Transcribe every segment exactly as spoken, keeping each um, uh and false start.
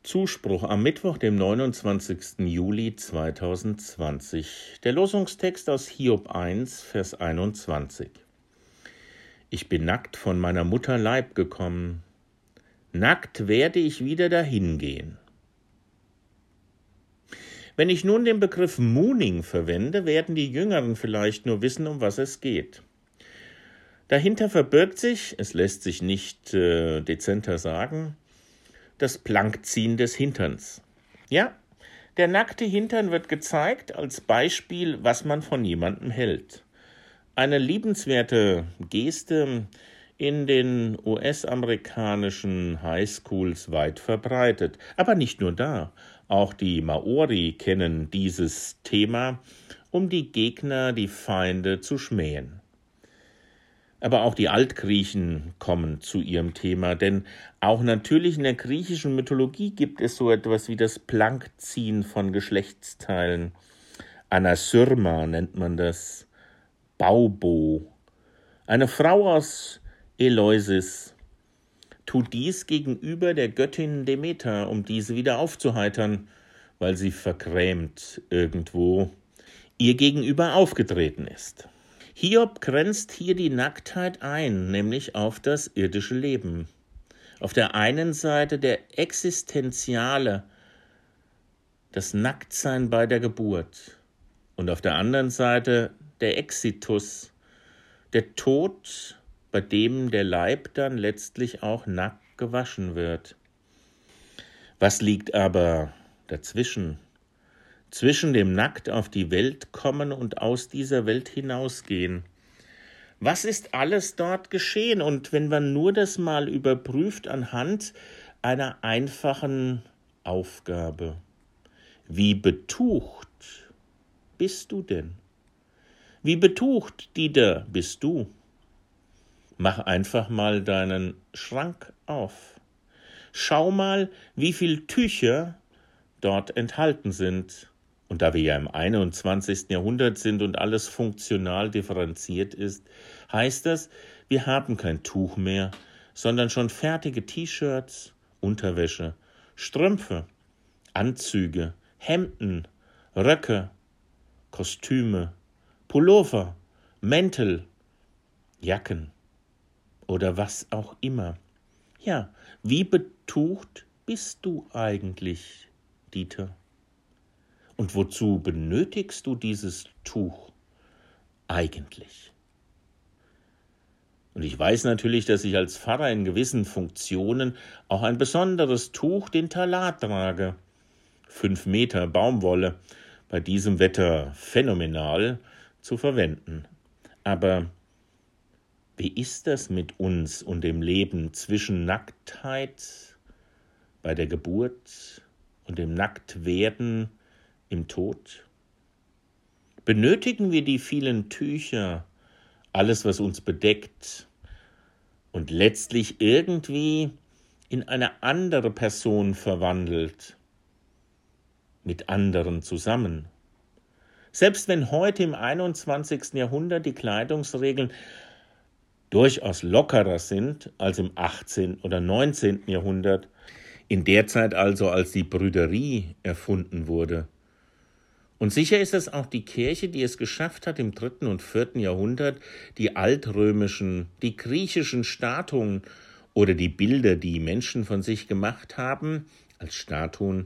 Zuspruch am Mittwoch, dem neunundzwanzigsten Juli zweitausendzwanzig. Der Losungstext aus Hiob eins, Vers einundzwanzig. Ich bin nackt von meiner Mutter Leib gekommen. Nackt werde ich wieder dahin gehen. Wenn ich nun den Begriff Mooning verwende, werden die Jüngeren vielleicht nur wissen, um was es geht. Dahinter verbirgt sich, es lässt sich nicht äh, dezenter sagen, das Plankziehen des Hinterns. Ja, der nackte Hintern wird gezeigt als Beispiel, was man von jemandem hält. Eine liebenswerte Geste, in den U S-amerikanischen Highschools weit verbreitet. Aber nicht nur da, auch die Maori kennen dieses Thema, um die Gegner, die Feinde zu schmähen. Aber auch die Altgriechen kommen zu ihrem Thema, denn auch natürlich in der griechischen Mythologie gibt es so etwas wie das Plankziehen von Geschlechtsteilen. Anasyrma nennt man das, Baubo. Eine Frau aus Eleusis tut dies gegenüber der Göttin Demeter, um diese wieder aufzuheitern, weil sie vergrämt irgendwo ihr gegenüber aufgetreten ist. Hiob grenzt hier die Nacktheit ein, nämlich auf das irdische Leben. Auf der einen Seite der Existenziale, das Nacktsein bei der Geburt, und auf der anderen Seite der Exitus, der Tod, bei dem der Leib dann letztlich auch nackt gewaschen wird. Was liegt aber dazwischen? Zwischen dem nackt auf die Welt kommen und aus dieser Welt hinausgehen. Was ist alles dort geschehen? Und wenn man nur das mal überprüft anhand einer einfachen Aufgabe. Wie betucht bist du denn? Wie betucht, Dieter, bist du? Mach einfach mal deinen Schrank auf. Schau mal, wie viel Tücher dort enthalten sind. Und da wir ja im einundzwanzigsten Jahrhundert sind und alles funktional differenziert ist, heißt das, wir haben kein Tuch mehr, sondern schon fertige T-Shirts, Unterwäsche, Strümpfe, Anzüge, Hemden, Röcke, Kostüme, Pullover, Mäntel, Jacken oder was auch immer. Ja, wie betucht bist du eigentlich, Dieter? Und wozu benötigst du dieses Tuch eigentlich? Und ich weiß natürlich, dass ich als Pfarrer in gewissen Funktionen auch ein besonderes Tuch, den Talat, trage. Fünf Meter Baumwolle, bei diesem Wetter phänomenal zu verwenden. Aber wie ist das mit uns und dem Leben zwischen Nacktheit bei der Geburt und dem Nacktwerden im Tod? Benötigen wir die vielen Tücher, alles, was uns bedeckt und letztlich irgendwie in eine andere Person verwandelt, mit anderen zusammen? Selbst wenn heute im einundzwanzigsten Jahrhundert die Kleidungsregeln durchaus lockerer sind als im achtzehnten oder neunzehnten Jahrhundert, in der Zeit also, als die Brüderie erfunden wurde. Und sicher ist es auch die Kirche, die es geschafft hat, im dritten und vierten Jahrhundert die altrömischen, die griechischen Statuen oder die Bilder, die Menschen von sich gemacht haben, als Statuen,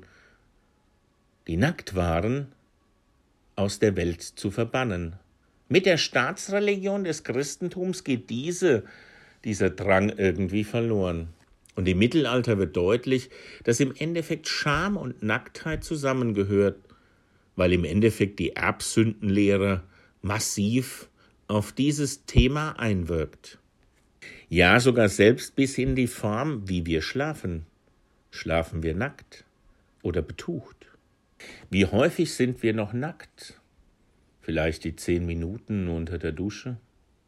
die nackt waren, aus der Welt zu verbannen. Mit der Staatsreligion des Christentums geht diese, dieser Drang irgendwie verloren. Und im Mittelalter wird deutlich, dass im Endeffekt Scham und Nacktheit zusammengehört, weil im Endeffekt die Erbsündenlehre massiv auf dieses Thema einwirkt. Ja, sogar selbst bis in die Form, wie wir schlafen. Schlafen wir nackt oder betucht? Wie häufig sind wir noch nackt? Vielleicht die zehn Minuten unter der Dusche?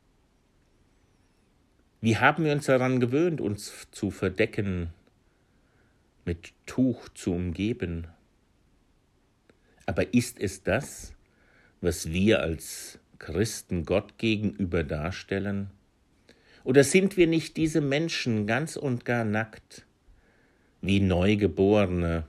Wie haben wir uns daran gewöhnt, uns zu verdecken, mit Tuch zu umgeben? Aber ist es das, was wir als Christen Gott gegenüber darstellen? Oder sind wir nicht diese Menschen ganz und gar nackt, wie Neugeborene.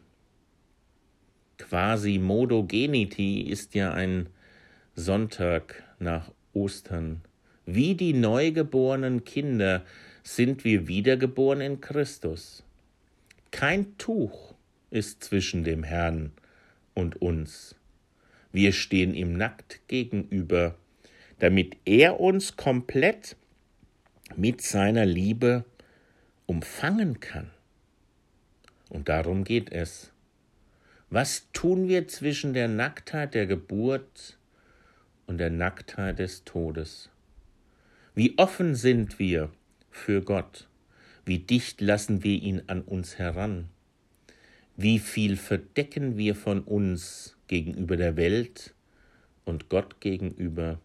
Quasi-Modogeniti ist ja ein Sonntag nach Ostern. Wie die neugeborenen Kinder sind wir wiedergeboren in Christus. Kein Tuch ist zwischen dem Herrn und uns. Wir stehen ihm nackt gegenüber, damit er uns komplett mit seiner Liebe umfangen kann. Und darum geht es. Was tun wir zwischen der Nacktheit der Geburt und der Nacktheit des Todes? Wie offen sind wir für Gott? Wie dicht lassen wir ihn an uns heran? Wie viel verdecken wir von uns gegenüber der Welt und Gott gegenüber?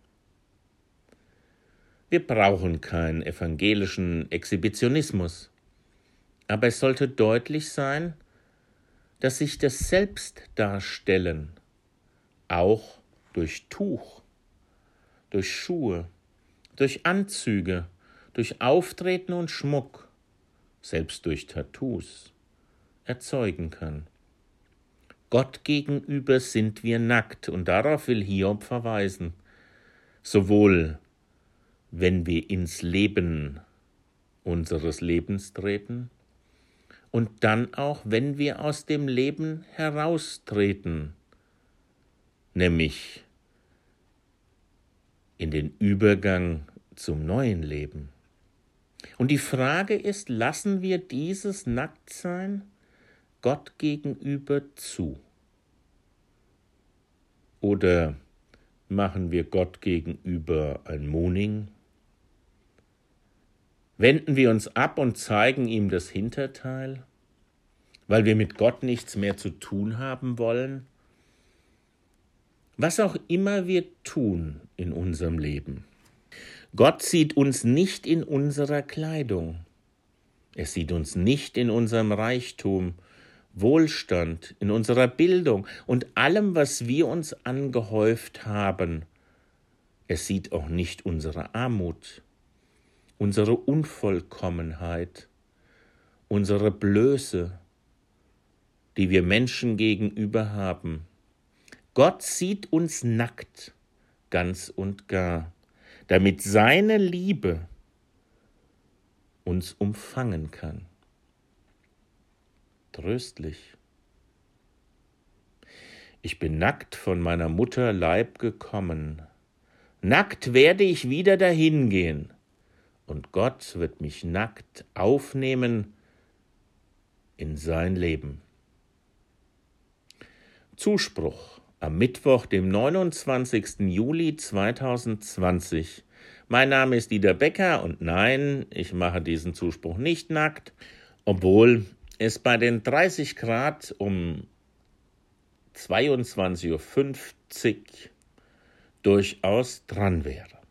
Wir brauchen keinen evangelischen Exhibitionismus, aber es sollte deutlich sein, dass sich das Selbstdarstellen auch durch Tuch, durch Schuhe, durch Anzüge, durch Auftreten und Schmuck, selbst durch Tattoos, erzeugen kann. Gott gegenüber sind wir nackt, und darauf will Hiob verweisen, sowohl wenn wir ins Leben unseres Lebens treten und dann auch, wenn wir aus dem Leben heraustreten, nämlich in den Übergang zum neuen Leben. Und die Frage ist, lassen wir dieses Nacktsein Gott gegenüber zu? Oder machen wir Gott gegenüber ein Mooning? Wenden wir uns ab und zeigen ihm das Hinterteil, weil wir mit Gott nichts mehr zu tun haben wollen? Was auch immer wir tun in unserem Leben, Gott sieht uns nicht in unserer Kleidung. Er sieht uns nicht in unserem Reichtum, Wohlstand, in unserer Bildung und allem, was wir uns angehäuft haben. Er sieht auch nicht unsere Armut, unsere Unvollkommenheit, unsere Blöße, die wir Menschen gegenüber haben. Gott sieht uns nackt, ganz und gar, damit seine Liebe uns umfangen kann. Tröstlich. Ich bin nackt von meiner Mutter Leib gekommen. Nackt werde ich wieder dahin gehen. Und Gott wird mich nackt aufnehmen in sein Leben. Zuspruch am Mittwoch, dem neunundzwanzigsten Juli zweitausendzwanzig. Mein Name ist Dieter Becker und nein, ich mache diesen Zuspruch nicht nackt, obwohl es bei den dreißig Grad um zweiundzwanzig Uhr fünfzig durchaus dran wäre.